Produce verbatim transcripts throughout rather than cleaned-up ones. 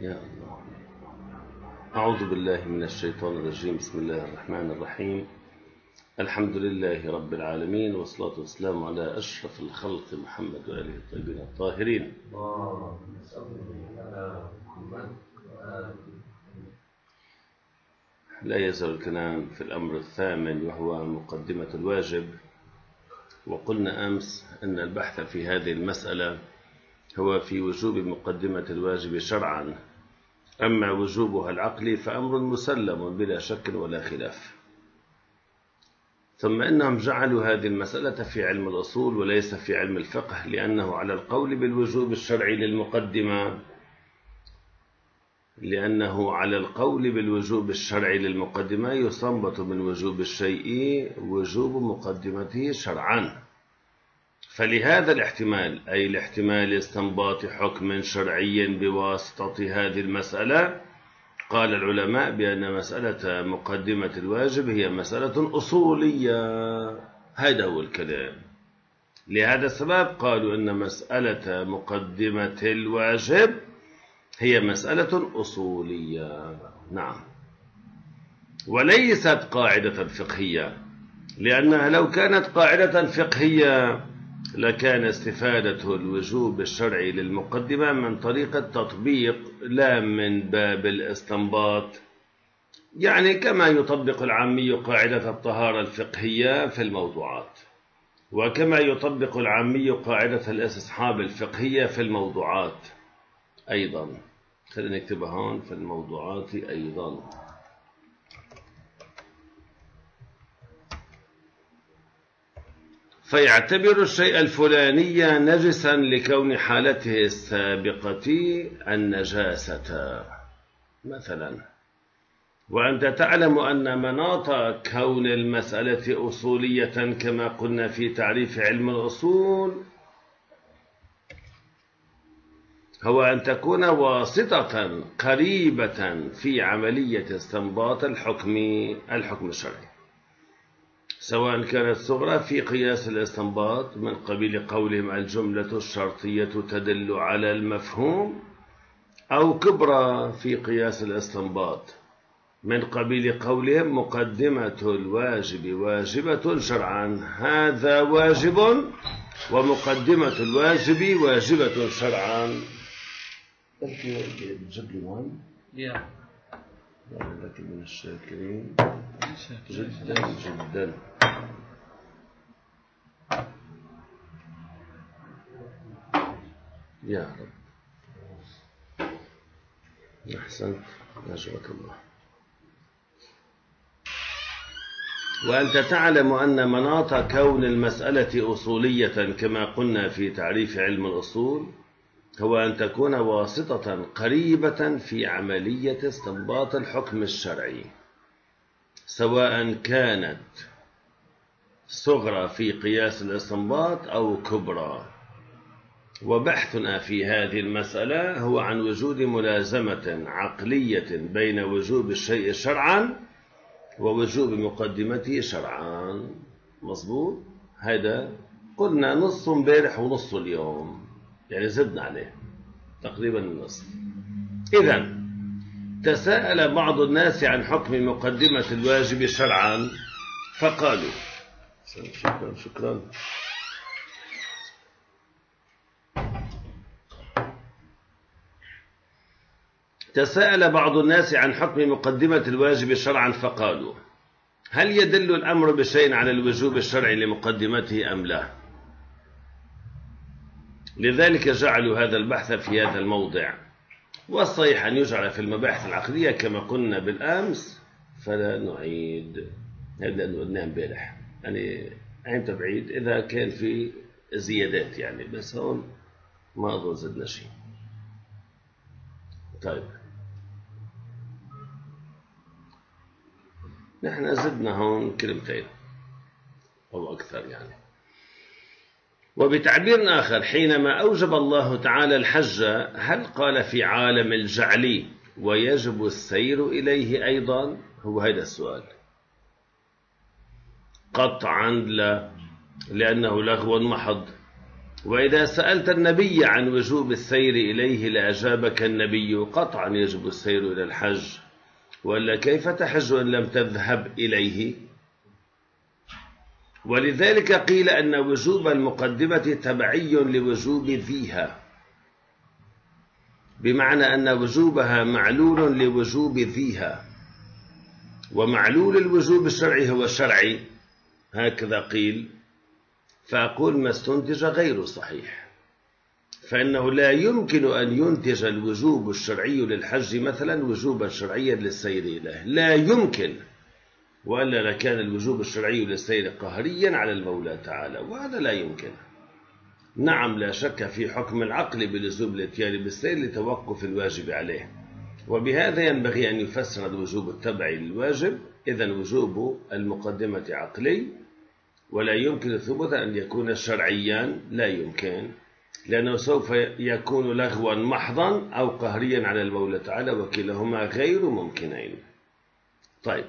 يا الله. أعوذ بالله من الشيطان الرجيم. بسم الله الرحمن الرحيم. الحمد لله رب العالمين، والصلاة والسلام على أشرف الخلق محمد وآله الطيبين الطاهرين. لا يزال الكلام في الأمر الثامن وهو مقدمة الواجب، وقلنا أمس أن البحث في هذه المسألة هو في وجوب مقدمة الواجب شرعا، أما وجوبها العقلي فأمر مسلم بلا شك ولا خلاف. ثم إنهم جعلوا هذه المسألة في علم الأصول وليس في علم الفقه، لأنه على القول بالوجوب الشرعي للمقدمة لأنه على القول بالوجوب الشرعي للمقدمة يستنبط من وجوب الشيء وجوب مقدمته شرعا. فلهذا الاحتمال، أي الاحتمال استنباط حكم شرعي بواسطة هذه المسألة، قال العلماء بأن مسألة مقدمة الواجب هي مسألة أصولية. هذا هو الكلام. لهذا السبب قالوا أن مسألة مقدمة الواجب هي مسألة أصولية. نعم، وليست قاعدة فقهية، لأنها لو كانت قاعدة فقهية لكان استفادة الوجوب الشرعي للمقدمة من طريق التطبيق لا من باب الاستنباط، يعني كما يطبق العامي قاعدة الطهارة الفقهية في الموضوعات، وكما يطبق العامي قاعدة الاستصحاب الفقهية في الموضوعات أيضا. خلينا نكتبها هون، في الموضوعات أيضا. فيعتبر الشيء الفلاني نجسا لكون حالته السابقة النجاسة مثلا. وأنت تعلم أن مناط كون المسألة أصولية كما قلنا في تعريف علم الأصول هو أن تكون واسطة قريبة في عملية استنباط الحكم الحكم الشرعي، سواء كانت صغرى في قياس الاستنباط من قبيل قولهم الجملة الشرطية تدل على المفهوم، أو كبرى في قياس الاستنباط من قبيل قولهم مقدمة الواجب واجبة شرعا. هذا واجب ومقدمة الواجب واجبة شرعا. يا لك من الشاكرين جدا جدا. يا رب، أحسنت، أجرك الله. وأنت تعلم أن مناط كون المسألة أصولية كما قلنا في تعريف علم الأصول هو أن تكون واسطة قريبة في عملية استنباط الحكم الشرعي، سواء كانت صغرى في قياس الاستنباط أو كبرى. وبحثنا في هذه المسألة هو عن وجود ملازمة عقلية بين وجوب الشيء شرعا ووجوب مقدمته شرعا. مظبوط؟ هذا قلنا نص امبارح ونص اليوم، يعني زدنا عليه تقريبا النصف. إذن تساءل بعض الناس عن حكم مقدمة الواجب شرعا فقالوا شكرا شكرا تساءل بعض الناس عن حكم مقدمة الواجب شرعا فقالوا هل يدل الأمر بشيء على الوجوب الشرعي لمقدمته أم لا؟ لذلك جعلوا هذا البحث في هذا الموضع، والصحيح أن يجعل في المباحث العقلية كما قلنا بالأمس، فلا نعيد هذا اللي قلناه امبارح، يعني عين تبعيد إذا كان في زيادات يعني، بس هون ما أظن زدنا شيء. طيب، نحن زدنا هون كلمتين أو أكثر يعني. وبتعبير آخر، حينما أوجب الله تعالى الحج هل قال في عالم الجعل ويجب السير إليه أيضا؟ هو هذا السؤال. قطعا لا، لأنه لغو محض. وإذا سألت النبي عن وجوب السير إليه لأجابك النبي قطعا يجب السير إلى الحج، وإلا كيف تحج إن لم تذهب إليه؟ ولذلك قيل أن وجوب المقدمة تبعي لوجوب ذيها، بمعنى أن وجوبها معلول لوجوب ذيها، ومعلول الوجوب الشرعي هو الشرعي، هكذا قيل. فأقول ما استنتج غير صحيح، فإنه لا يمكن أن ينتج الوجوب الشرعي للحج مثلا وجوبا شرعيا للسير إليه، لا يمكن، وإلا لكان الوجوب الشرعي للسير قهريا على المولى تعالى، وهذا لا يمكن. نعم لا شك في حكم العقل بلزوم الاتيان بالسير لتوقف الواجب عليه، وبهذا ينبغي أن يفسر الوجوب التبعي للواجب. إذن وجوب المقدمة عقلي، ولا يمكن ثبوت أن يكون شرعيا، لا يمكن، لأنه سوف يكون لغوا محضا أو قهريا على المولى تعالى، وكلاهما غير ممكنين. طيب،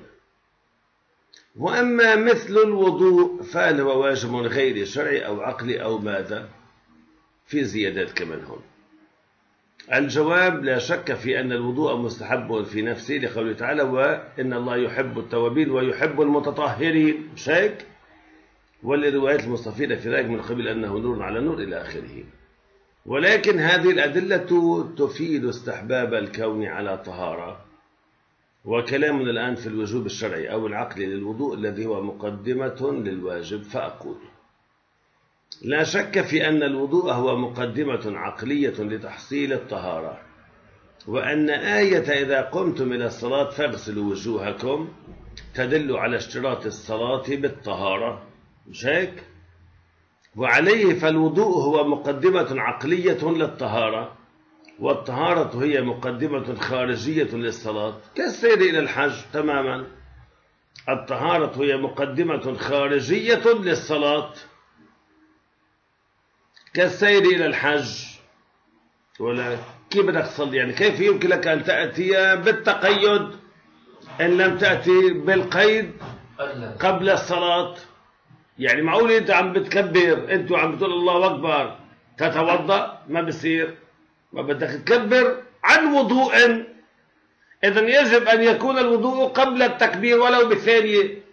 وأما مثل الوضوء فهل هو واجب غير شرعي أو عقلي أو ماذا؟ في زيادات كمان هون. الجواب لا شك في أن الوضوء مستحب في نفسه لقوله تعالى وإن الله يحب التوابين ويحب المتطهرين، مش هيك؟ والروايات المستفيدة في ذلك من قبل أنه نور على نور إلى آخره. ولكن هذه الأدلة تفيد استحباب الكون على طهارة، وكلامنا الآن في الوجوب الشرعي أو العقلي للوضوء الذي هو مقدمة للواجب. فأقول لا شك في أن الوضوء هو مقدمة عقلية لتحصيل الطهارة، وأن آية إذا قمتم إلى الصلاة فاغسلوا وجوهكم تدل على اشتراط الصلاة بالطهارة، مش هيك؟ وعليه فالوضوء هو مقدمة عقلية للطهارة، والطهارة هي مقدمة خارجية للصلاة كالسير إلى الحج تماما. الطهارة هي مقدمة خارجية للصلاة كالسير إلى الحج. ولا كيف بدك تصلي؟ يعني كيف يمكن لك أن تأتي بالتقيد إن لم تأتي بالقيد قبل الصلاة؟ يعني معقول أنت عم بتكبر أنت وعم بتقول الله أكبر تتوضأ؟ ما بصير، ما بدك تكبر عن وضوء، إذن يجب أن يكون الوضوء قبل التكبير ولو بثانية.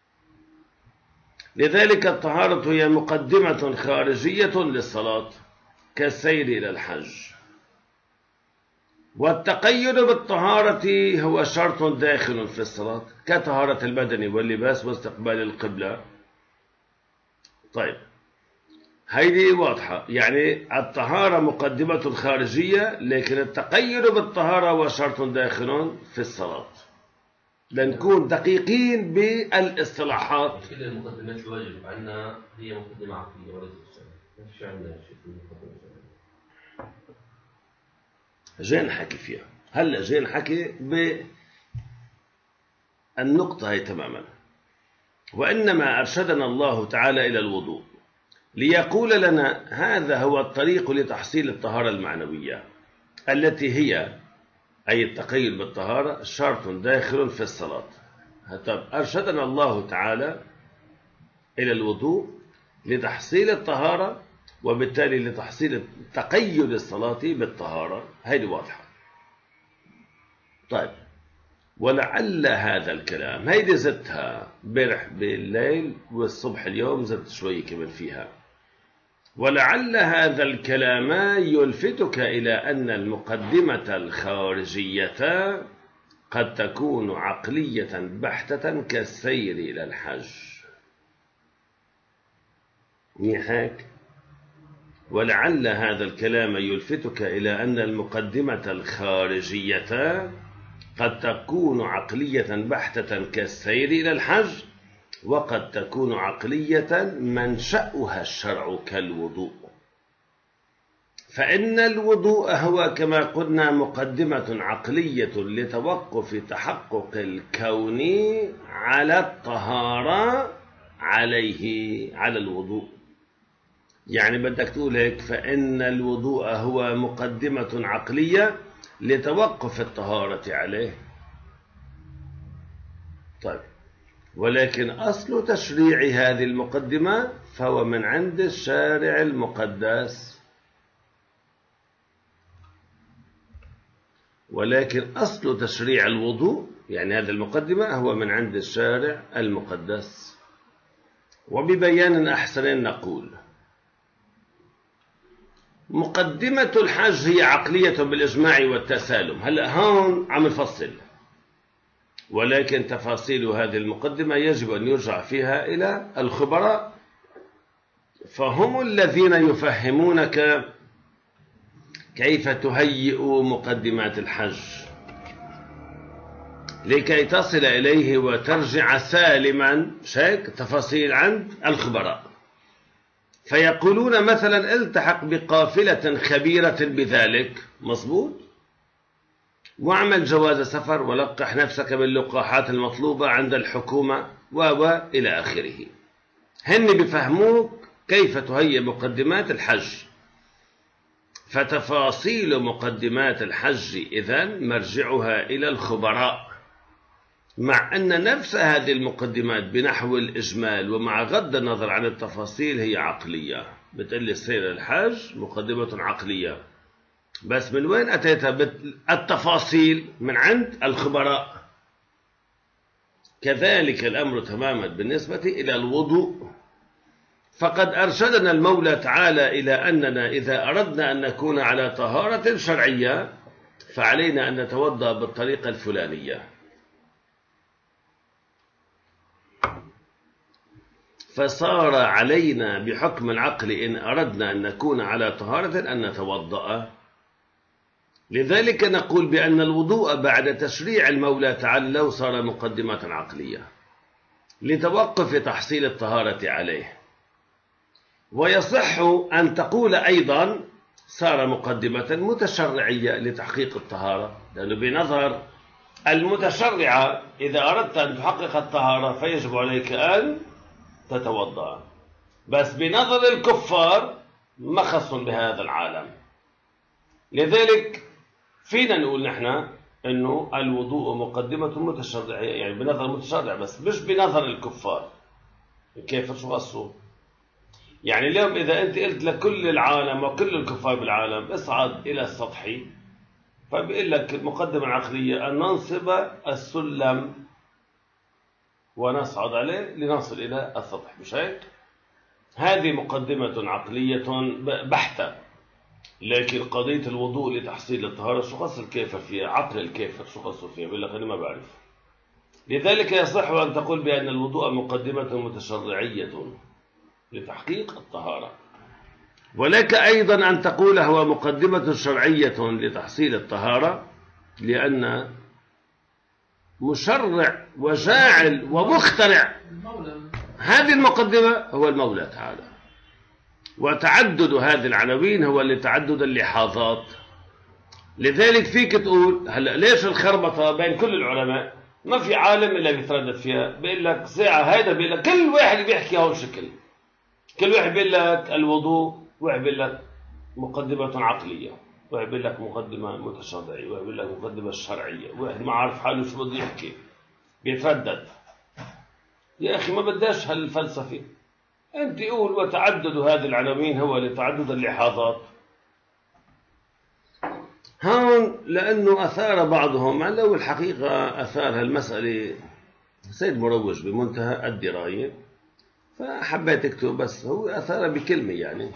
لذلك الطهارة هي مقدمة خارجية للصلاة كالسير إلى الحج. والتقيد بالطهارة هو شرط داخل في الصلاة كطهارة البدن واللباس واستقبال القبلة. طيب، هيدي واضحة، يعني الطهارة مقدمة خارجية، لكن التقيد بالطهارة هو شرط داخل في الصلاة. لنكون دقيقين بالاصطلاحات. كل المقدمات الواجب عندنا هي مقدمة عقلية وليست شرعية، ما في عندنا شيء في المقدمة الشرعية. جاي نحكي فيها هلا، جاي نحكي بالنقطة هي تماما. وإنما أرشدنا الله تعالى إلى الوضوء ليقول لنا هذا هو الطريق لتحصيل الطهارة المعنوية التي هي أي التقيد بالطهارة شرط داخل في الصلاة. طب أرشدنا الله تعالى إلى الوضوء لتحصيل الطهارة، وبالتالي لتحصيل تقيد الصلاة بالطهارة، هذه واضحة. طيب، ولعل هذا الكلام هيدي زدتها برح بالليل والصبح اليوم زدت شوي كمان فيها. ولعل هذا الكلام يلفتك إلى أن المقدمة الخارجية قد تكون عقلية بحتة كالسير إلى الحج. هيك؟ ولعل هذا الكلام يلفتك إلى أن المقدمة الخارجية قد تكون عقلية بحتة كالسير إلى الحج، وقد تكون عقلية منشأها الشرع كالوضوء. فإن الوضوء هو كما قلنا مقدمة عقلية لتوقف تحقق الكون على الطهارة عليه، على الوضوء. يعني بدك تقول هيك، فإن الوضوء هو مقدمة عقلية لتوقف الطهارة عليه. طيب، ولكن أصل تشريع هذه المقدمة فهو من عند الشارع المقدس. ولكن أصل تشريع الوضوء يعني هذه المقدمة هو من عند الشارع المقدس. وببيان أحسن نقول مقدمة الحج هي عقلية بالإجماع والتسالم. هلأ هون عم نفصل، ولكن تفاصيل هذه المقدمة يجب أن يرجع فيها إلى الخبراء، فهم الذين يفهمونك كيف تهيئ مقدمات الحج لكي تصل إليه وترجع سالما. شيك تفاصيل عند الخبراء، فيقولون مثلا التحق بقافلة خبيرة بذلك، مظبوط، واعمل جواز سفر ولقح نفسك باللقاحات المطلوبة عند الحكومة وإلى آخره. هن بفهموك كيف تهيئ مقدمات الحج. فتفاصيل مقدمات الحج إذن مرجعها إلى الخبراء، مع أن نفس هذه المقدمات بنحو الإجمال ومع غض النظر عن التفاصيل هي عقلية. بتقلي سير الحج مقدمة عقلية، بس من وين أتيتها التفاصيل؟ من عند الخبراء. كذلك الأمر تماما بالنسبة إلى الوضوء، فقد أرشدنا المولى تعالى إلى أننا إذا أردنا أن نكون على طهارة شرعية فعلينا أن نتوضأ بالطريقة الفلانية. فصار علينا بحكم العقل إن أردنا أن نكون على طهارة أن نتوضأ. لذلك نقول بأن الوضوء بعد تشريع المولى تعالى له صار مقدمة عقلية لتوقف تحصيل الطهارة عليه. ويصح أن تقول أيضا صار مقدمة متشرعية لتحقيق الطهارة، لأنه بنظر المتشرعة إذا أردت أن تحقق الطهارة فيجب عليك أن تتوضأ، بس بنظر الكفار ما خصهم بهذا العالم. لذلك فينا نقول نحن أنه الوضوء مقدمة متشرعية، يعني بنظر المتشرع بس مش بنظر الكفار. كيف شو قصوا؟ يعني اليوم إذا أنت قلت لكل العالم وكل الكفار بالعالم اصعد إلى السطح، فبيقول لك المقدمة العقلية أن ننصب السلم ونصعد عليه لنصل إلى السطح، مش هيك؟ هذه مقدمة عقلية بحتة. لكن قضية الوضوء لتحصيل الطهارة شو قص الكافر فيها؟ عقل الكافر شو قصوا فيها؟ بيقول لك أنا ما بعرف. لذلك يصح أن تقول بأن الوضوء مقدمة متشرعية لتحقيق الطهارة، ولك أيضا أن تقول هو مقدمة شرعية لتحصيل الطهارة، لأن مشرع وجاعل ومخترع هذه المقدمة هو المولى تعالى. وتعدد هذه العناوين هو لتعدد اللحاظات. لذلك فيك تقول هلا ليش الخربطة بين كل العلماء؟ ما في عالم إلا بيتردد فيها، بيقول لك ساعة هيدا بيقول لك كل واحد بيحكي هون شكل، كل واحد بيقول لك الوضوء، واحد بيقول لك مقدمة عقلية، واحد بيقول لك مقدمة متشرعية، واحد بيقول لك مقدمة شرعية، واحد ما عارف حاله شو بده يحكي بيتردد. يا أخي ما بداش هالفلسفة، أنت قول وتعدد هذه العناوين هو لتعدد اللحاظات. هون لأنه أثار بعضهم لو الحقيقة أثار هالمسألة سيد مروج بمنتهى الدراية، فحبيت أكتب بس هو أثار بكلمة يعني،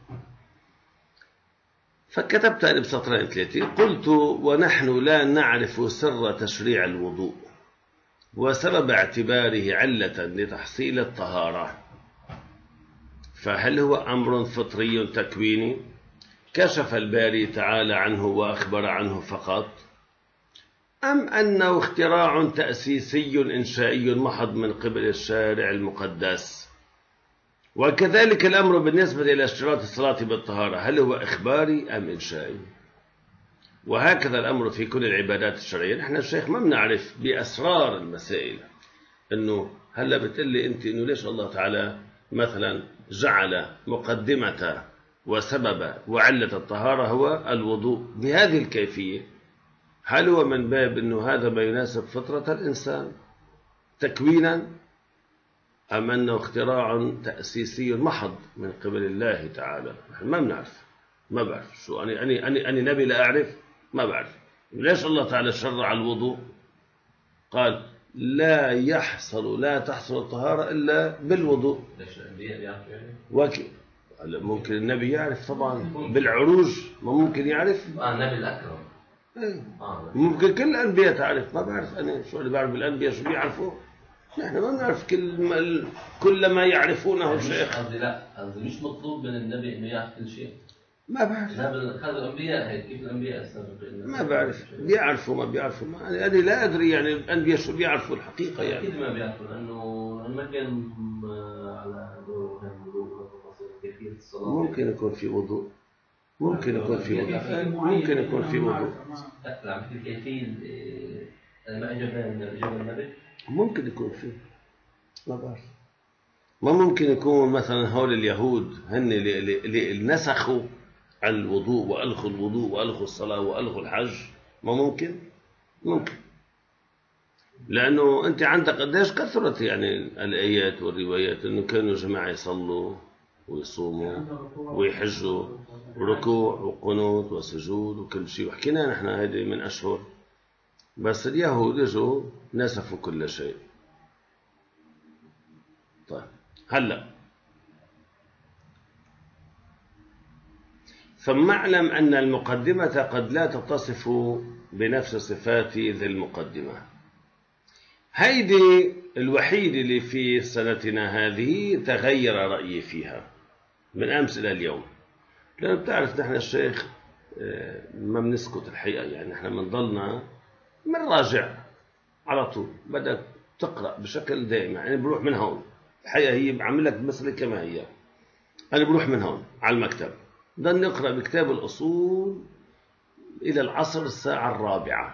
فكتبت أنا بسطرين ثلاثة. قلت ونحن لا نعرف سر تشريع الوضوء وسبب اعتباره علة لتحصيل الطهارة، فهل هو أمر فطري تكويني كشف الباري تعالى عنه وأخبر عنه فقط، أم أنه اختراع تأسيسي إنشائي محض من قبل الشارع المقدس؟ وكذلك الأمر بالنسبة إلى اشتراط الصلاة بالطهارة، هل هو إخباري أم إنشائي؟ وهكذا الأمر في كل العبادات الشرعية. نحن الشيخ ما بنعرف بأسرار المسائل، إنه هلا بتقلي أنت إنه ليش الله تعالى مثلا جعل مقدمة وسبب وعلة الطهارة هو الوضوء بهذه الكيفية؟ هل هو من باب إنه هذا ما يناسب فطرة الإنسان تكوينا، أم أنه اختراع تأسيسي محض من قبل الله تعالى؟ نحن ما بنعرف، ما بعرف شو أنا أنا أنا أنا نبي لا أعرف، ما بعرف. ليش الله تعالى شرع الوضوء؟ قال لا يحصل لا تحصل الطهارة إلا بالوضوء. ليش الأنبياء بيعرفوا يعني؟ وكي ممكن النبي يعرف طبعا بالعروج، ما ممكن يعرف. آه النبي الأكرم. إيه. آه ممكن كل الأنبياء تعرف، ما بعرف أنا شو اللي بعرف الأنبياء شو بيعرفوا. نحن ما بنعرف كل ما كل ما يعرفونه شيخ. قصدي لا قصدي مش مطلوب من النبي إنه يعرف كل شيء. ما بعرف. هذا الأنبياء هيك كيف الأنبياء السابقين؟ ما بعرف بيعرفوا ما بيعرفوا، ما أنا يعني لا أدري يعني الأنبياء شو بيعرفوا الحقيقة يعني. أكيد ما بيعرفوا لأنه ما كان على دور كيفية الصلاة. ممكن يكون في وضوء، ممكن يكون في وضوء، ممكن يكون في وضوء. لا عم بحكي كيفية ما إجابة إجابة النبي. ممكن يكون في، ما بعرف. ما ممكن يكون مثلا هول اليهود هن اللي نسخوا الوضوء وألغوا الوضوء وألغوا الصلاة وألغوا الحج؟ ما ممكن. ممكن لأنه أنت عندك قديش كثرت يعني الآيات والروايات إنه كانوا جماعة يصلوا ويصوموا ويحجوا وركوع وقنوت وسجود وكل شيء، وحكينا نحن هذه من أشهر. بس اليهود اجوا نسفوا كل شيء. طيب هلا ثم اعلم أن المقدمة قد لا تتصف بنفس صفات ذي المقدمة. هيدي الوحيد اللي في سنتنا هذه تغير رأيي فيها من أمس إلى اليوم، لأنه بتعرف نحن الشيخ ما بنسكت الحقيقة، يعني نحن بنضلنا بنراجع على طول، بدك تقرأ بشكل دائم. يعني بروح من هون الحقيقة هي بعمل لك مسألة كما هي، أنا بروح من هون على المكتب ضل نقرأ بكتاب الأصول إلى العصر الساعة الرابعة.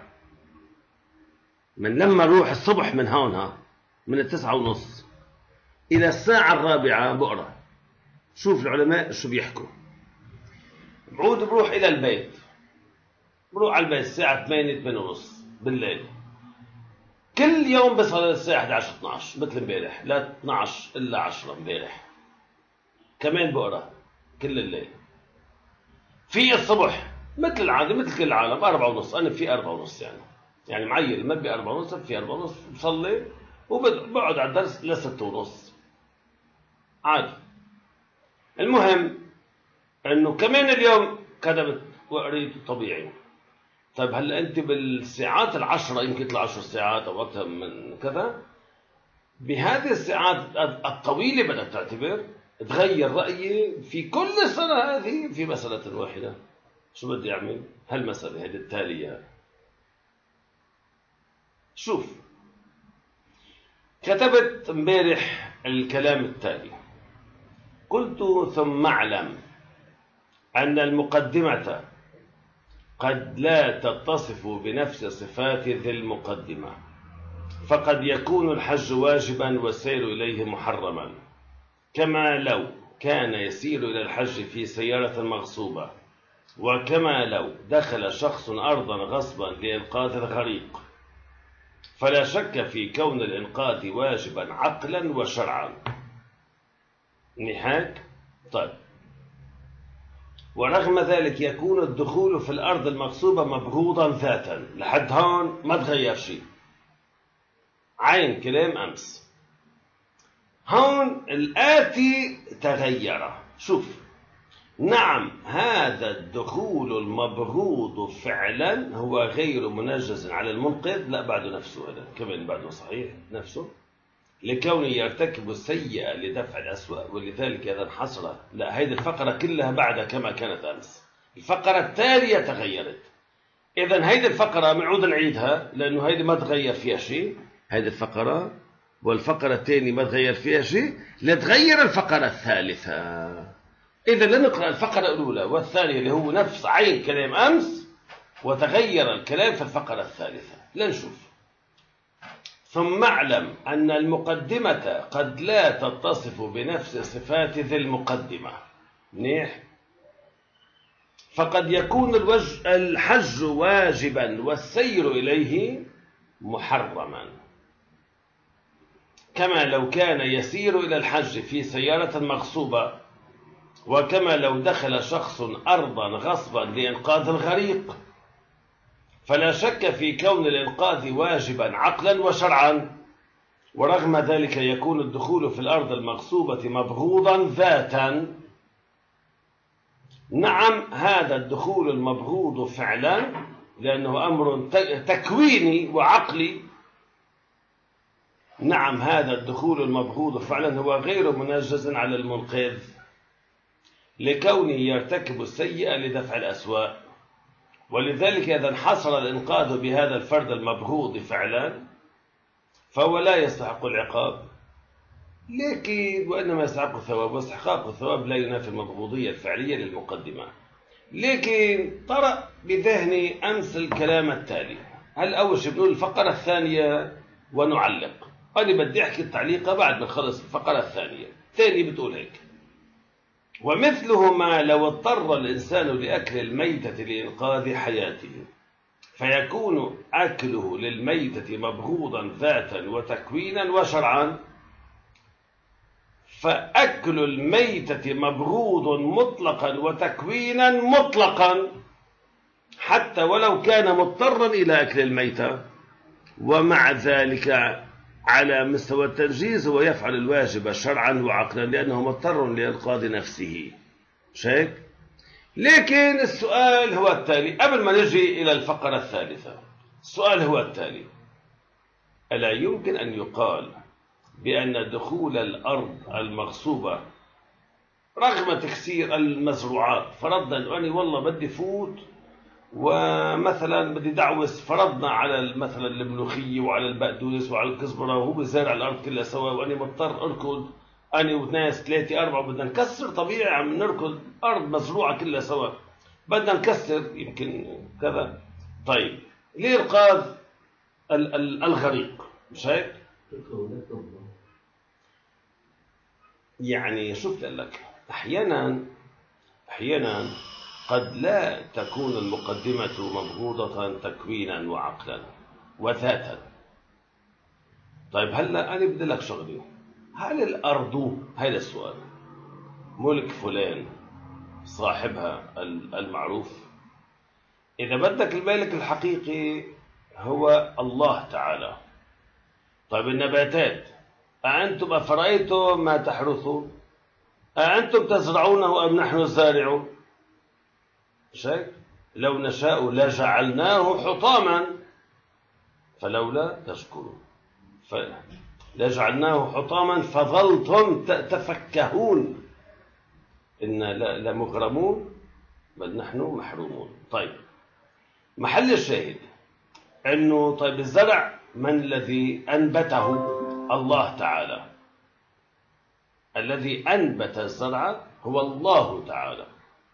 من لما روح الصبح من هون ها من التسعة ونص إلى الساعة الرابعة بقرأ، شوف العلماء شو بيحكوا. بعود بروح إلى البيت، بروح على البيت الساعة ثمانية ثمانية ونص بالليل. كل يوم بصل الساعة إحدى عشر اثنا عشر مثل امبارح، لا اثنا عشر إلا عشرة امبارح كمان بقرأ كل الليل. في الصبح مثل العادة مثل كل العالم أربعة ونص، أنا في أربعة ونص يعني يعني معين ما بي أربعة ونص، في أربعة ونص بصلي وبقعد على الدرس لستة ونص عادي. المهم إنه كمان اليوم كتبت وقريت طبيعي. طيب هلا أنت بالساعات العشرة يمكن تطلع عشر ساعات أو أكثر من كذا، بهذه الساعات الطويلة بدك تعتبر تغير رأيي في كل السنة هذه في مسألة واحدة. شو بدي أعمل؟ هالمسألة هذه التالية. شوف كتبت امبارح الكلام التالي، قلت ثم اعلم أن المقدمة قد لا تتصف بنفس صفات ذي المقدمة، فقد يكون الحج واجبا والسير إليه محرما، كما لو كان يسير إلى الحج في سيارة مغصوبة، وكما لو دخل شخص أرضا غصبا لإنقاذ الغريق، فلا شك في كون الإنقاذ واجبا عقلا وشرعا. نهاية. طيب ورغم ذلك يكون الدخول في الأرض المغصوبة مبغوضا ذاتا. لحد هون ما تغير شيء، عين كلام أمس. هون الآتي تغير. شوف، نعم هذا الدخول المبغوض فعلا هو غير منجز على المنقذ، لا بعده نفسه، هذا كمان بعده صحيح نفسه، لكونه يرتكب السيئة لدفع الأسوأ، ولذلك إذا انحصر. لا، هذه الفقرة كلها بعدها كما كانت أمس. الفقرة التالية تغيرت. إذن هذه الفقرة بنعود نعيدها لأنه هذه ما تغير فيها شيء، هذه الفقرة والفقرة الثانية ما تغير فيها شيء، لتغير الفقرة الثالثة. إذا لنقرأ الفقرة الأولى والثانية اللي هو نفس عين كلام أمس، وتغير الكلام في الفقرة الثالثة. لنشوف. ثم اعلم أن المقدمة قد لا تتصف بنفس صفات ذي المقدمة. منيح. فقد يكون الوجه الحج واجبا والسير إليه محرما. كما لو كان يسير إلى الحج في سيارة مغصوبة، وكما لو دخل شخص أرضا غصبا لإنقاذ الغريق، فلا شك في كون الإنقاذ واجبا عقلا وشرعا، ورغم ذلك يكون الدخول في الأرض المغصوبة مبغوضا ذاتا. نعم، هذا الدخول المبغوض فعلا لأنه أمر تكويني وعقلي. نعم، هذا الدخول المبغوض فعلا هو غير منجز على المنقذ لكونه يرتكب السيئة لدفع الأسواء، ولذلك إذا انحصر الإنقاذ بهذا الفرد المبغوض فعلا فهو لا يستحق العقاب، لكن وإنما يستحق الثواب، واستحقاق الثواب لا ينافي المبغوضية الفعلية للمقدمة. لكن طرأ بذهني أمس الكلام التالي. هل أول شيء بنقول الفقرة الثانية ونعلق؟ أنا بدي أحكي التعليقة بعد ما نخلص الفقرة الثانية. ثاني بتقول هيك: ومثلهما لو اضطر الإنسان لأكل الميتة لإنقاذ حياته، فيكون أكله للميتة مبغوضا ذاتا وتكوينا وشرعا. فأكل الميتة مبغوض مطلقا وتكوينا مطلقا حتى ولو كان مضطرا إلى أكل الميتة، ومع ذلك على مستوى التنجيز هو يفعل الواجب شرعا وعقلا لأنه مضطر لإنقاذ نفسه. مش هيك؟ لكن السؤال هو التالي قبل ما نجي إلى الفقرة الثالثة. السؤال هو التالي: ألا يمكن أن يقال بأن دخول الأرض المغصوبة رغم تكسير المزروعات، فرضنا أني والله بدي فوت ومثلا بدي دعوس، فرضنا على مثلا الملوخية وعلى البقدونس وعلى الكزبرة وهو بزارع الأرض كلها سوا، وأني مضطر أركض أنا وناس ثلاثة أربعة بدنا نكسر، طبيعي عم نركض أرض مزروعة كلها سوا بدنا نكسر يمكن كذا. طيب ليه إنقاذ الغريق؟ مش هيك؟ يعني شفت لك أحيانا أحيانا قد لا تكون المقدمة مبغوضة تكوينا وعقلا وذاتا. طيب هلا أنا بدي لك شغلي: هل الأرض، هذا السؤال، ملك فلان صاحبها المعروف؟ إذا بدك المالك الحقيقي هو الله تعالى. طيب النباتات، أأنتم أفرأيتم ما تحرثون؟ أأنتم تزرعونه أم نحن الزارعون؟ شيء لو نشاء لجعلناه حطاما فلولا تشكرون، لجعلناه حطاما فظلتم تفكهون إنا لمغرمون بل نحن محرومون. طيب محل الشاهد أنه طيب الزرع من الذي أنبته؟ الله تعالى. الذي أنبت الزرع هو الله تعالى.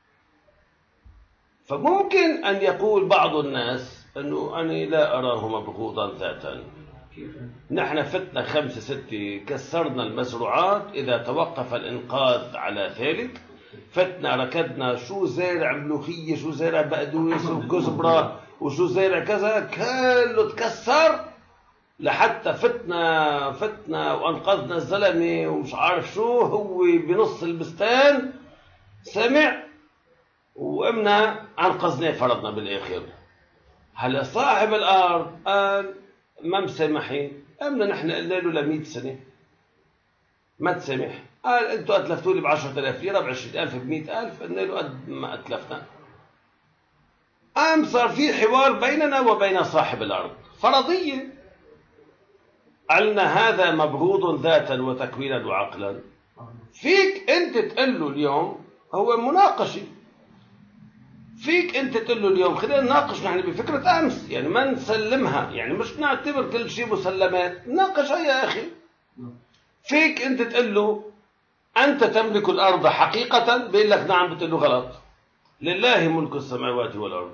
فممكن أن يقول بعض الناس أنه أنا لا أراه مبغوضا ذاتا، نحن فتنا خمسة ستة كسرنا المزروعات، إذا توقف الإنقاذ على ذلك فتنا ركضنا شو زارع ملوخية شو زارع بقدونس وكزبرة وشو زارع كذا كله تكسر لحتى فتنا فتنا وأنقذنا الزلمة ومش عارف شو، هو بنص البستان سمع وقمنا أنقذناه فرضنا بالآخر. هلا صاحب الأرض قال ما مسامحين، قمنا نحن قلنا له لمئة سنة ما تسامح، قال أنتوا أتلفتوا لي بعشرة آلاف ليرة بعشرين ألف بمئة ألف، قلنا له قد ما أتلفنا. قام صار في حوار بيننا وبين صاحب الأرض فرضية، قالنا هذا مبغوض ذاتا وتكوينا وعقلا. فيك أنت تقول له اليوم هو مناقشة، فيك أنت تقول له اليوم خلينا نناقش نحن بفكرة أمس، يعني ما نسلمها، يعني مش نعتبر كل شيء مسلمات، ناقشها يا أخي. فيك أنت تقول له أنت تملك الأرض حقيقة، بيقول لك نعم، بتقول له غلط، لله ملك السماوات والأرض.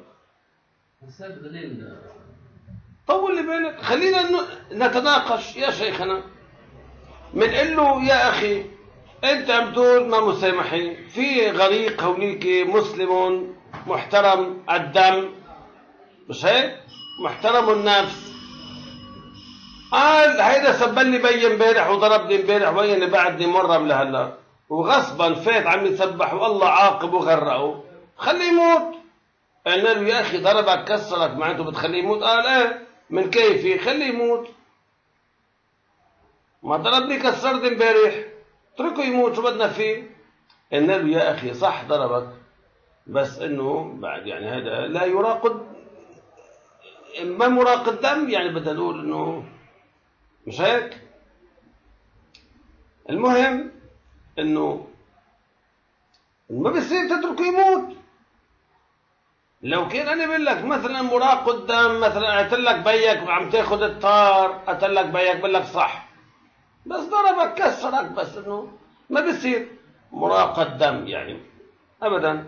طول لي بالك، خلينا نتناقش يا شيخنا. منقول له يا أخي أنت عم تقول ما مسامحين، في غريق هونيك مسلم محترم الدم، مش هيك؟ محترم النفس، قال هيدا سبني بي امبارح وضربني امبارح وين بعدني مرة من لهلا وغصبا فات عم يسبح والله عاقب وغرقه خليه يموت. قلنا له يا اخي ضربك كسرك معناته بتخليه يموت؟ قال ايه من كيفي خليه يموت، ما ضربني كسرت امبارح اتركه يموت شو بدنا فيه. قلنا له يا اخي صح ضربك بس انه بعد يعني هذا لا يراق ما مراق الدم، يعني بدنا نقول انه مش هيك. المهم انه ما بصير تتركه يموت. لو كان انا بقول لك مثلا مراق الدم، مثلا قلت لك بيك عم تاخذ الطار قلت لك بيك بقول لك صح بس ضربك كسرك، بس انه ما بصير مراق الدم يعني ابدا.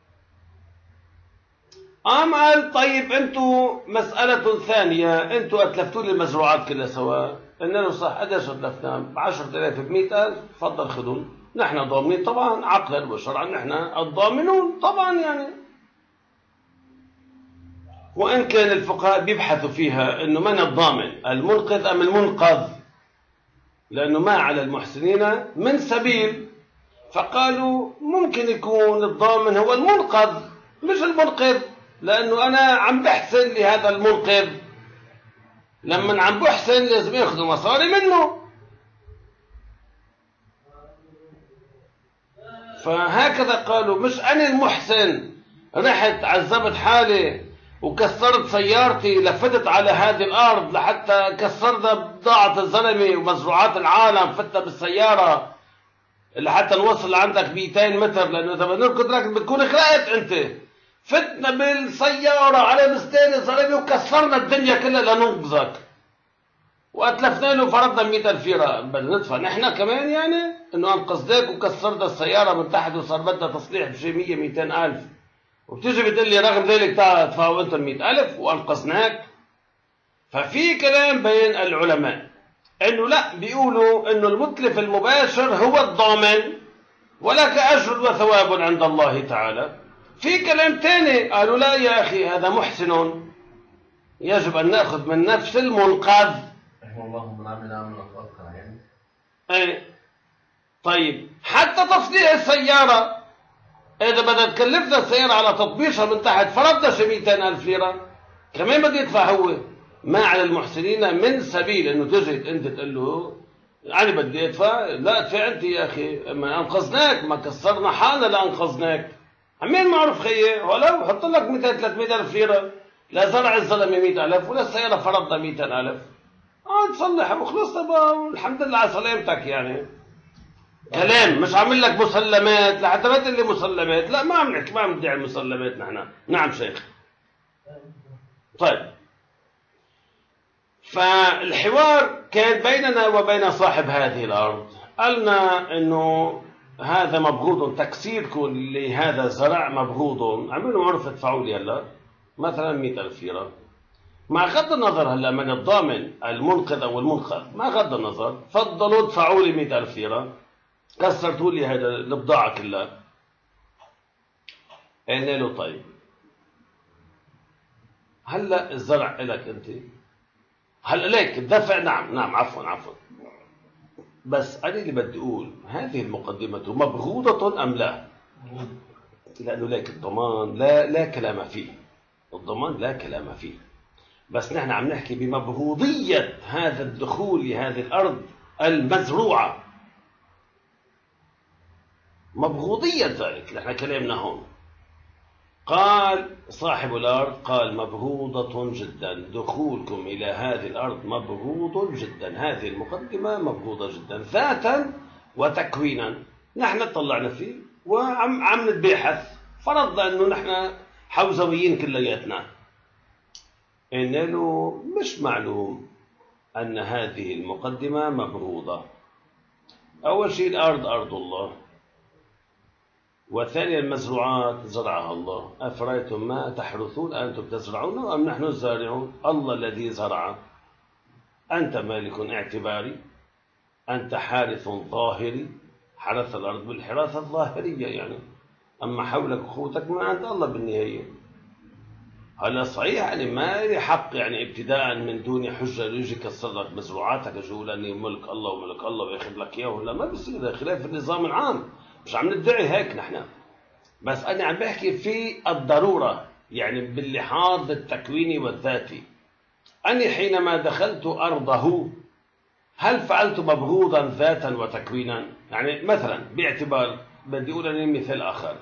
قام قال طيب انتم مسألة ثانية، انتم اتلفتوا لي المزروعات كلها سوا. قلنا له صح قديش اتلفنا؟ ب عشرة آلاف ب مئة ألف تفضل خذون، نحن ضامنين طبعا عقلا وشرعا، نحن الضامنون طبعا يعني. وان كان الفقهاء بيبحثوا فيها انه من الضامن المنقذ ام المنقذ، لانه ما على المحسنين من سبيل، فقالوا ممكن يكون الضامن هو المنقذ مش المنقذ، لأنه أنا عم بحسن لهذا المنقذ، لما عم بحسن لازم ياخذوا مصاري منه. فهكذا قالوا، مش أنا المحسن رحت عذبت حالي وكسرت سيارتي لفتت على هذه الأرض لحتى كسرنا بضاعة الزلمة ومزروعات العالم، فتنا بالسيارة لحتى نوصل لعندك مئتين متر، لأنه إذا بدنا نركض راكب بتكون خلقت أنت. فتنا بالسيارة على مستانس زلمة وكسرنا الدنيا كلها لننقذك وأتلفنا له فرضنا مئة ألف ليرة، بدنا ندفع نحن كمان يعني إنه أنقذناك وكسرنا السيارة من تحت وصار بدها تصليح بشي مية مئتين ألف، وبتيجي بتقول لي رغم ذلك تدفعوا أنتم مئة ألف وأنقذناك. ففي كلام بين العلماء إنه لا، بيقولوا إنه المتلف المباشر هو الضامن ولك أجر وثواب عند الله تعالى. في كلام تاني قالوا لا يا أخي هذا محسن يجب أن نأخذ من نفس المنقذ. والله من عمل عمل أتوقع يعني. أي طيب حتى تصليح السيارة إذا بدها تكلفنا السيارة على تطبيشها من تحت فرضنا شي مئتين ألف ليرة كمان بده يدفع هو. ما على المحسنين من سبيل إنه تجي أنت تقول له أنا بدي أدفع، لا ادفع أنت يا أخي، ما أنقذناك ما كسرنا حالنا لأنقذناك. عمين معروف خيي ولو حط لك مئتين ثلاثمئة ألف ليرة لا زرع الزلمة مئة ألف ولا السيارة فرضنا مئتين ألف، آه تصلحها وخلصنا بقى والحمد لله على سلامتك. يعني كلام مش عامل لك مسلمات لحتى ما تقول لي مسلمات، لا ما عم نحكي ما عم ندعي مسلمات نحن. نعم شيخ. طيب فالحوار كان بيننا وبين صاحب هذه الأرض، قالنا إنه هذا مبغوض، تكسيركم لهذا الزرع مبغوض، عملوا عرف ادفعوا لي هلا مثلا مئة ألف ليرة، مع غض النظر هلا من الضامن المنقذ أو المنقذ، مع غض النظر فضلوا ادفعوا لي مئة ألف ليرة، كسرتوا لي هذا البضاعة كلها. قلنا له طيب هلا الزرع لك أنت، هلا ليك الدفع، نعم نعم عفوا عفوا، بس أنا اللي بدي أقول هذه المقدمة مبغوضة أم لا؟ لأنه لك الضمان لا لا كلام فيه، الضمان لا كلام فيه، بس نحن عم نحكي بمبغوضية هذا الدخول لهذه الأرض المزروعة، مبغوضية ذلك نحن كلامنا هون. قال صاحب الأرض قال مبغوضة جدا، دخولكم إلى هذه الأرض مبغوض جدا، هذه المقدمة مبغوضة جدا ذاتا وتكوينا. نحن طلعنا فيه وعم عم نتباحث، فرضنا أنه نحن حوزويين كلياتنا. قلنا له مش معلوم أن هذه المقدمة مبغوضة. أول شيء الأرض أرض الله، وثانيا المزروعات زرعها الله، أفرأيتم ما تحرثون أنتم تزرعون أم نحن الزارعون؟ الله الذي زرع، أنت مالك اعتباري، أنت حارث ظاهري، حرث الأرض بالحراثة الظاهرية يعني، أما حولك أخوتك ما عند الله بالنهاية. هلا صحيح يعني ما لي حق يعني ابتداء من دون حجة يجي يكسر لك مزروعاتك يقول أني ملك الله وملك الله وياخذ لك إياه ولا ما بصير، خلاف النظام العام. مش عم ندعي هيك نحن، بس أنا عم بحكي في الضرورة يعني باللحاظ التكويني والذاتي. أني حينما دخلت أرضه هل فعلت مبغوضا ذاتا وتكوينا؟ يعني مثلا باعتبار بدي أقول أني مثال آخر،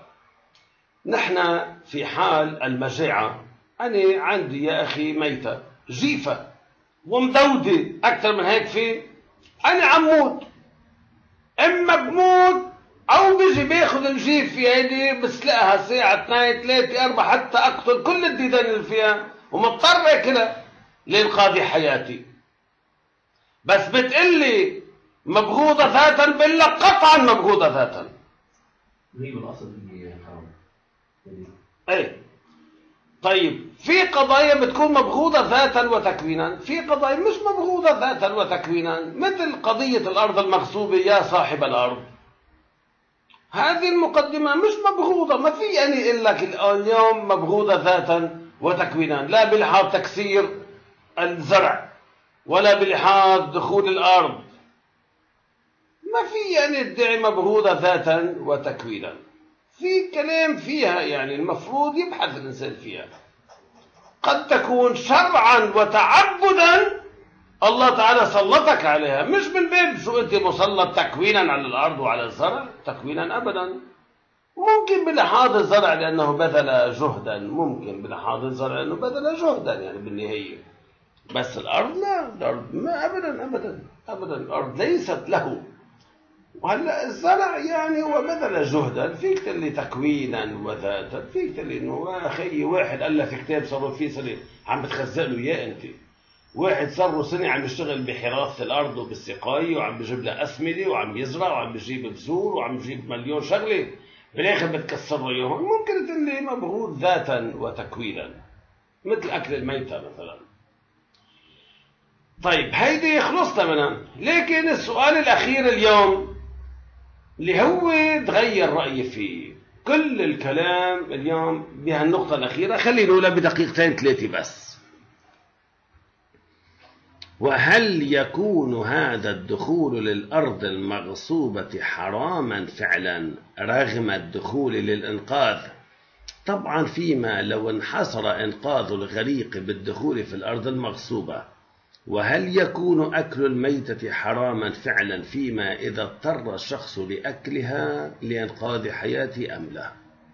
نحن في حال المجاعة أنا عندي يا أخي ميتة جيفة ومدودة أكثر من هيك في أنا عم موت، إما بموت أو بيجي بياخذ الجيف في هيدي بسلقها ساعة اثنين ثلاثة أربعة حتى أقتل كل الديدان اللي فيها ومضطر أكلها لإنقاذ حياتي. بس بتقلي مبغوضة ذاتا بقول لك قطعا مبغوضة ذاتا. هي بالأصل هي حرام. ايه طيب في قضايا بتكون مبغوضة ذاتا وتكوينا، في قضايا مش مبغوضة ذاتا وتكوينا، مثل قضية الأرض المغصوبة يا صاحب الأرض. هذه المقدمة مش مبغوضة، ما في يعني إقول لك اليوم مبغوضة ذاتا وتكوينا، لا بلحاظ تكسير الزرع ولا بلحاظ دخول الأرض، ما في يعني ادعي مبغوضة ذاتا وتكوينا. في كلام فيها يعني المفروض يبحث الإنسان فيها، قد تكون شرعا وتعبدا الله تعالى سلطك عليها، مش من باب شو أنت مسلط تكوينا على الأرض وعلى الزرع، تكوينا أبدا. ممكن بلحاظ الزرع لأنه بذل جهدا، ممكن بلحاظ الزرع لأنه بذل جهدا يعني بالنهاية، بس الأرض لا، الأرض ما أبدا أبدا أبدا الأرض ليست له. وهلا الزرع يعني هو بذل جهدا، فيك تلي تكوينا وذاتا، فيك تلي انه اخي واحد الف كتاب صار له فيه سنه عم بتخزق له اياه انت، واحد صار له سنه عم يشتغل بحراسه الارض وبالسقايه وعم بيجيب لها اسمده وعم يزرع وعم بيجيب بذور وعم بيجيب مليون شغله، بالاخر بتكسر له اياهم. ممكن تلي مبغوض ذاتا وتكوينا مثل اكل الميته مثلا. طيب هيدي خلصنا منها، لكن السؤال الاخير اليوم اللي هو تغير رأيي فيه كل الكلام اليوم بهالنقطة الأخيرة، خلينا نقولها بدقيقتين ثلاثة بس. وهل يكون هذا الدخول للأرض المغصوبة حراما فعلا رغم الدخول للإنقاذ؟ طبعا فيما لو انحصر إنقاذ الغريق بالدخول في الأرض المغصوبة. وهل يكون أكل الميتة حراما فعلا فيما إذا اضطر الشخص لأكلها لإنقاذ حياته أم لا؟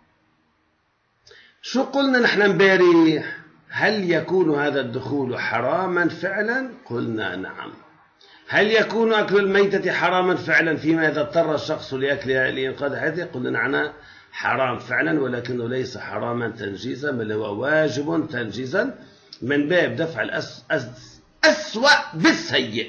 شو قلنا نحن امبارح؟ هل يكون هذا الدخول حراما فعلا؟ قلنا نعم. هل يكون أكل الميتة حراما فعلا فيما إذا اضطر الشخص لأكلها لإنقاذ حياته؟ قلنا نعم حرام فعلا، ولكنه ليس حراما تنجيزا بل هو واجب تنجيزا من باب دفع الأس أس أسوأ بالسيء.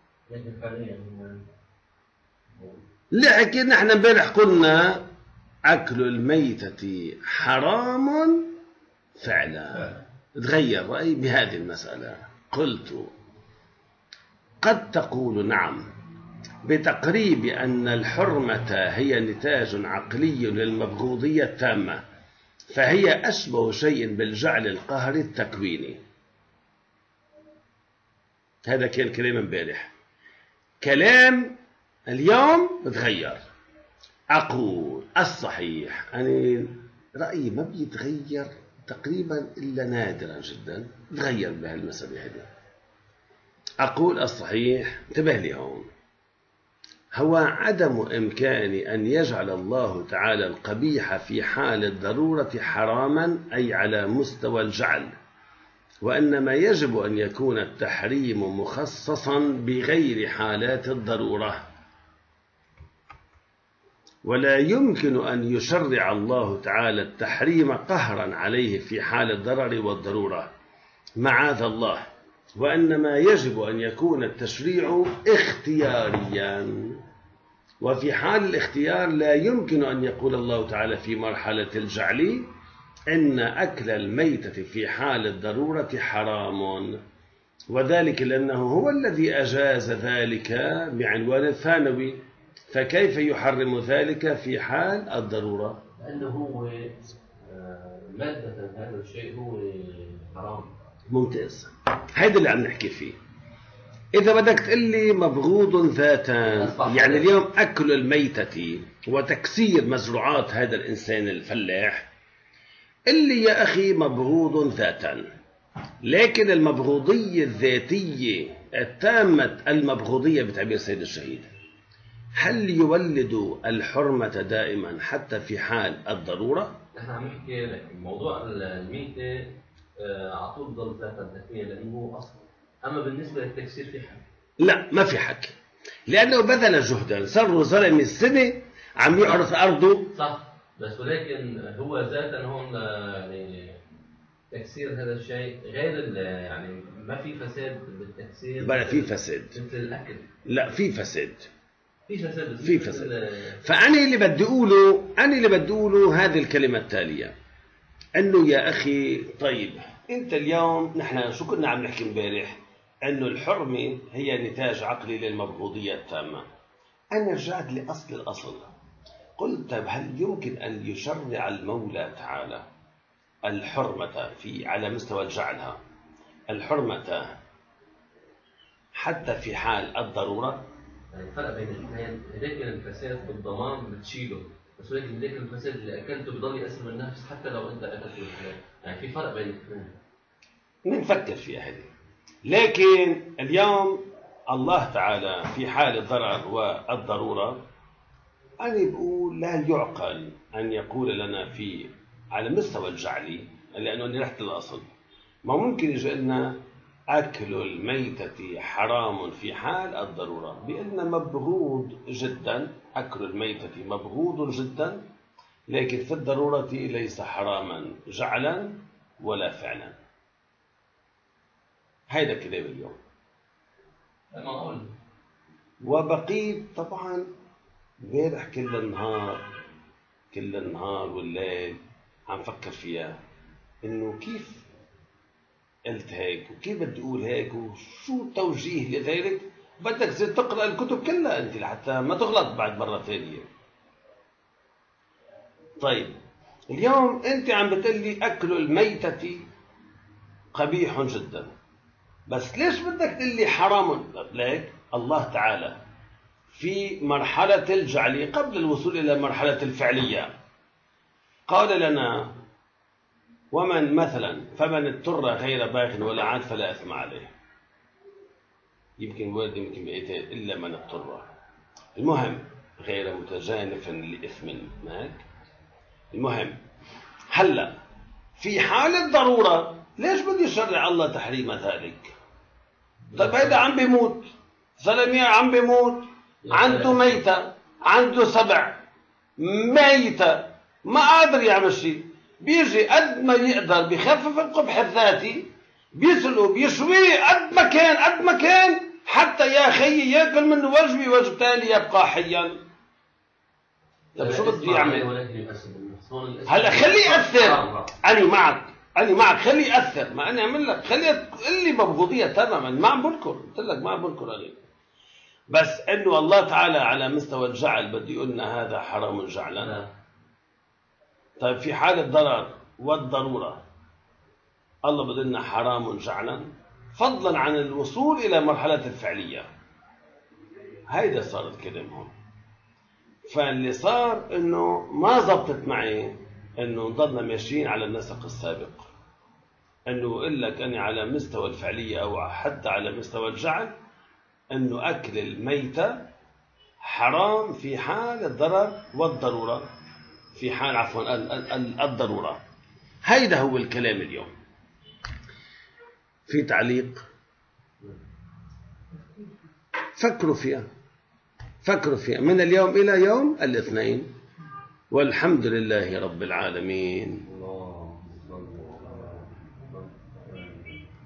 لكن نحن امبارح قلنا أكل الميتة حرام فعلا. تغير رأيي بهذه المسألة، قلت قد تقول نعم بتقريب أن الحرمة هي نتاج عقلي للمبغوضية التامة، فهي أشبه شيء بالجعل القهري التكويني. هذا كان كلام امبارح. كلام اليوم بتغير، أقول الصحيح، أنا رأيي ما بيتغير تقريبا إلا نادرا جدا تغير بهالمسألة هذه. أقول الصحيح، انتبه لي هون، هو عدم إمكان أن يجعل الله تعالى القبيح في حال الضرورة حراما أي على مستوى الجعل، وإنما يجب أن يكون التحريم مخصصا بغير حالات الضرورة، ولا يمكن أن يشرع الله تعالى التحريم قهرا عليه في حال الضرر والضرورة معاذ الله، وإنما يجب أن يكون التشريع اختياريا، وفي حال الاختيار لا يمكن أن يقول الله تعالى في مرحلة الجعل إن أكل الميتة في حال الضرورة حرام، وذلك لأنه هو الذي أجاز ذلك بعنوان ثانوي، فكيف يحرم ذلك في حال الضرورة؟ لأنه هو مادة هذا الشيء هو حرام. ممتاز، هيدا اللي عم نحكي فيه. إذا بدك تقول لي مبغوض ذاتا، يعني اليوم أكل الميتة وتكسير مزروعات هذا الإنسان الفلاح، اللي يا أخي مبغوض ذاتا، لكن المبغوضية الذاتية التامة المبغوضية بتعبير سيد الشهيد، هل يولد الحرمة دائما حتى في حال الضرورة؟ نحن عم نحكي لك موضوع الميتة على طول ضل ذاتا تكوين لأنه هو أصل. أما بالنسبة للتكسير في حكي؟ يعني. لا، ما في حكي، لأنه بذل جهدا، صار زلمة السنة عم يعرف أرضه. صح، بس ولكن هو ذاتا هون يعني تكسير هذا الشيء غير يعني ما في فساد بالتكسير. بلا في فساد مثل الأكل. لا في فساد. في فساد. في فساد. فأنا اللي بدي أقوله أنا اللي بدي أقوله هذه الكلمة التالية، إنه يا أخي طيب أنت اليوم نحن شو كنا عم نحكي امبارح؟ إنه الحرمة هي نتاج عقلي للمبغوضية التامة. أنا رجعت لأصل الأصل، قلت هل يمكن أن يشرع المولى تعالى الحرمة في على مستوى جعلها الحرمة حتى في حال الضرورة؟ يعني الفرق بين الاثنين، هذاك الفساد بالضمان بتشيله، بس ولكن هذاك الفساد اللي أكلته بضل يأثر بالنفس حتى لو أنت أكلته بالحلال. يعني في فرق بين الاثنين. نفكر فيها هذه. لكن اليوم الله تعالى في حال الضرر والضرورة، أنا بقول لا يعقل أن يقول لنا في على مستوى الجعلي، لأنه أنا رحت للأصل، ما ممكن يجي لنا أكل الميتة حرام في حال الضرورة، بأن مبغوض جدا، أكل الميتة مبغوض جدا، لكن في الضرورة ليس حراما جعلا ولا فعلا. هيدا كلام اليوم. وبقيت طبعا امبارح كل النهار كل النهار والليل عم فكر فيها، انه كيف قلت هيك وكيف بدي اقول هيك وشو التوجيه لذلك. بدك تصير تقرا الكتب كلها انت لحتى ما تغلط بعد مره ثانيه. طيب اليوم انت عم بتقلي اكل الميتة قبيح جدا، بس ليش بدك تقلي حرام؟ ليك الله تعالى في مرحلة الجعل قبل الوصول إلى مرحلة الفعلية قال لنا ومن مثلا فمن اضطر غير باغ ولا عاد فلا إثم عليه. يمكن ورد يمكن بقيتين إلا من اضطر، المهم غير متجانف لإثم ماك. المهم هلا في حال الضرورة ليش بده يشرع الله تحريم ذلك؟ طيب هيدا عم بيموت زلمة، عم بيموت عنده ميتة، عنده سبع ميتة، ما قادر يعمل شيء، بيجي قد ما يقدر بيخفف القبح الذاتي، بيسلقه بيشويه قد ما كان قد ما كان حتى يا خيي ياكل منه وجبي وجبتين يبقى حيا. طيب شو بده يعمل؟ هلا خليه يأثر. أنا معك أنا معك خليه يأثر، ما أنا أعمل لك خليه تقول لي مبغوضية تماما، ما عم بنكر، قلت لك ما عم بنكر عليك، بس إنه الله تعالى على مستوى الجعل بده يقول لنا هذا حرام جعلا. طيب في حال الضرر والضرورة الله بده لنا حرام جعلا، فضلا عن الوصول إلى مرحلة الفعلية. هيدا صارت كلامهم. فاللي صار إنه ما زبطت معي إنه نضلنا ماشيين على النسق السابق، إنه يقول لك أنا على مستوى الفعلية أو حتى على مستوى الجعل إنه أكل الميتة حرام في حال الضرر والضرورة، في حال عفوا الضرورة. هيدا هو الكلام اليوم. في تعليق؟ فكروا فيها فكروا فيها من اليوم إلى يوم الاثنين، والحمد لله رب العالمين.